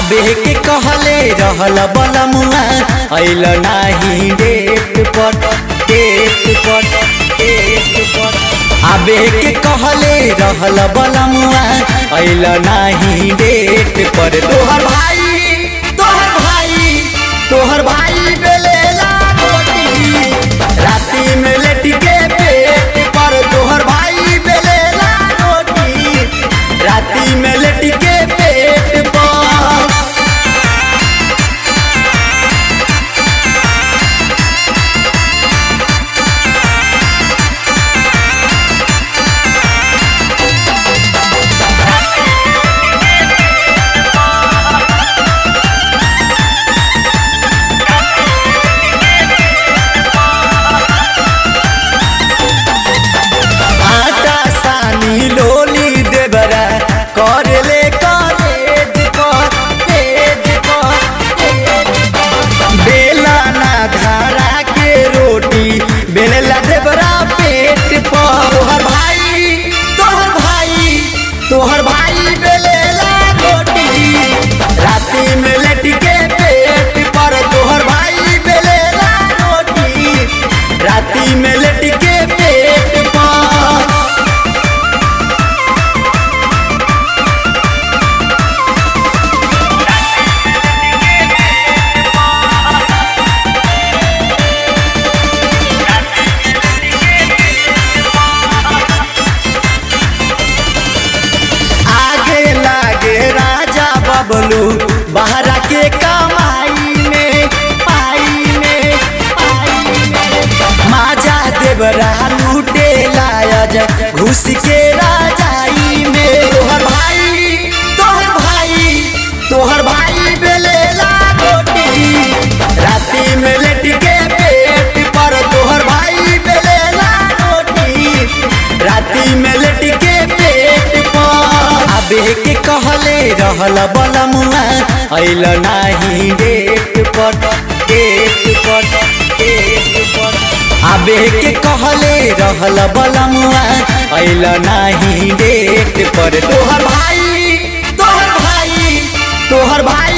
आबे के कहले रहल बलमुआ अइल नाही डेट पर आबे के कहले रहल बलमुआ अइल नाही डेट पर तोहर भाई बेलेला रोटी राती में लेट के पेट पर तोहर भाई बेलेला रोटी राती में लेट के पेट पर। बेलेला देवरा पेट पर तोहर भाई बेलेला रोटी राती में लेट के पेट पर तोहर भाई बेलेला रोटी राती में लेट के पेट पर। बबलू बहरा के कमाई में माजा देवरा लूटे लायज घुस के राजाई में तोहर भाई बेलेला रोटी राती में लेट के पेट पर तोहर भाई बेलेला रोटी राती में लेट के पेट पर। आबे के कहले रहल बलमुआ अइल नाही डेट पर आबे के कहले रहल बलमुआ अइल नाही डेट पर तोहर भाई